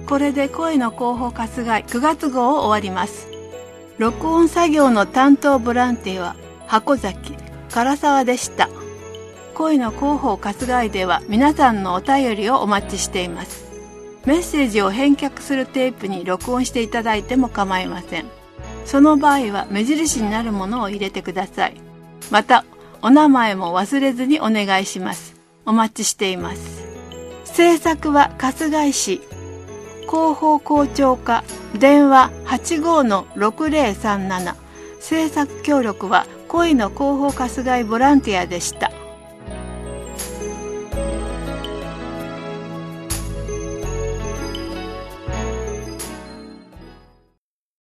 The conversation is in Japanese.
これで恋の広報春日井9月号を終わります。録音作業の担当ボランティアは箱崎、唐沢でした。恋の広報春日井では皆さんのお便りをお待ちしています。メッセージを返却するテープに録音していただいても構いません。その場合は目印になるものを入れてください。また、お名前も忘れずにお願いします。お待ちしています。制作は春日井市広報校長課、電話 85-6037。制作協力は恋の広報春日井ボランティアでした。